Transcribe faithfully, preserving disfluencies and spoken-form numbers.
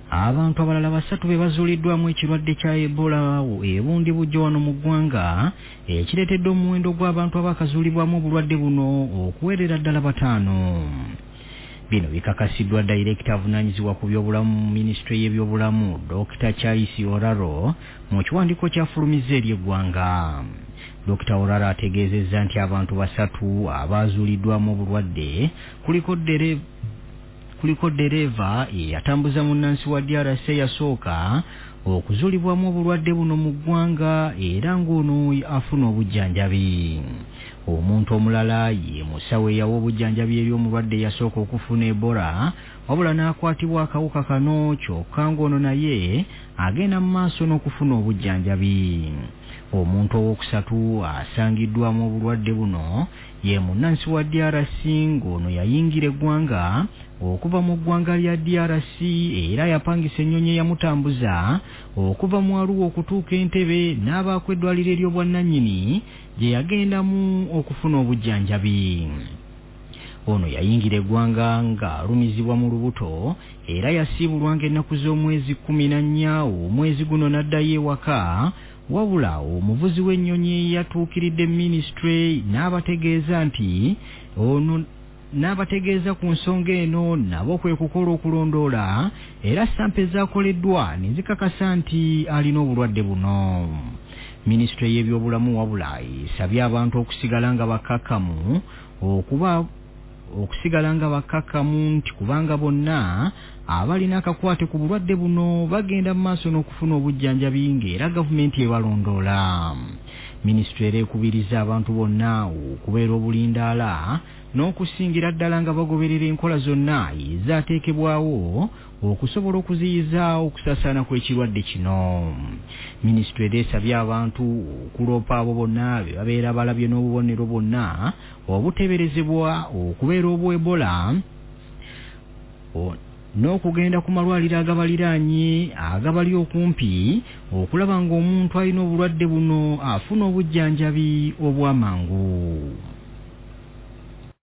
abantu abalala basatu be bazuuliddwamu ekirwadde kya Ebola ebundi bujjo wano mu ggwanga ekireetedde omuwendo gw'abantu abakazuulibwamu obulwadde buno okuwerera ddala bataano. Bino bikakasiddwa Director avunaanyizibwa ku byobulamu mu Ministry y'ebyobulamu Doctor Charles Oraro mu kiwandiiko kyafulumizza eri eggwanga. Doctor Oraro ategeezezza nti abantu basatu abaazuuliddwamu obulwadde kuliko ddereeva kuliko dereva yatambuza munnansi wa D R C yasooka okuzuulibwamu obulwadde buno mu ggwanga era ng'ono afuna obujjanjabi. Omuntu omulala ye musawo eyawa obujjanjabi eri omulwadde yasooka okufuna Ebola wabula n'akwatibwa akawuka kano kyokka ng'ono naye agenda mu maaso n'okufuna obujjanjabi. Omuntu owookusatu asangiddwamu obulwadde buno ye munnansi wa D R C ng'ono yayingira eggwanga okuva mu ggwanga lya D R C era yapangisa ennyonyi eyamutambuza okuva mu Arua okutuuka Entebbe n'abaako eddwaliro ery'obwannannyini gye yagendamu okufuna obujjanjabi. Ono yayingira eggwanga ng'alumizibwa mu lubuto era yasiibulwa ng'ennaku z'omwezi kkumi na nnya omwezi guno n'addayo ewaka wabula omuvuzi w'ennyonyi yatuukiridde Ministry n'abategeeza nti ono n'abategeeza ku nsonga eno nabo kwe kukola okulondoola era sampe zaakoleddwa ne zikakasa nti alina obulwadde buno. Ministry y'ebyobulamu wabula esabye abantu okusigala nga bakkakkamu okuba okusigala nga bakkakkamu nti kubanga bonna abalina akakwate ku bulwadde buno bagenda mu maaso n'okufuna obujjanjabi ng'era gavumenti ebalondoola. Ministry era ekubiriza abantu bonna okubeera obulindaala n'okusingira ddala nga bagoberera enkola zonna ezaateekebwawo okusobola okuziyiza okusaasaana kw'ekirwadde kino. Ministry era esabye abantu okuloopa abo bonna be babeera balabye n'obubonero bwonna obuteeberezebwa okubeera obwa Ebola n'okugenda ku malwaliro agabaliraanye agabali okumpi okulaba ng'omuntu alina obulwadde buno afuna obujjanjabi obw'amangu.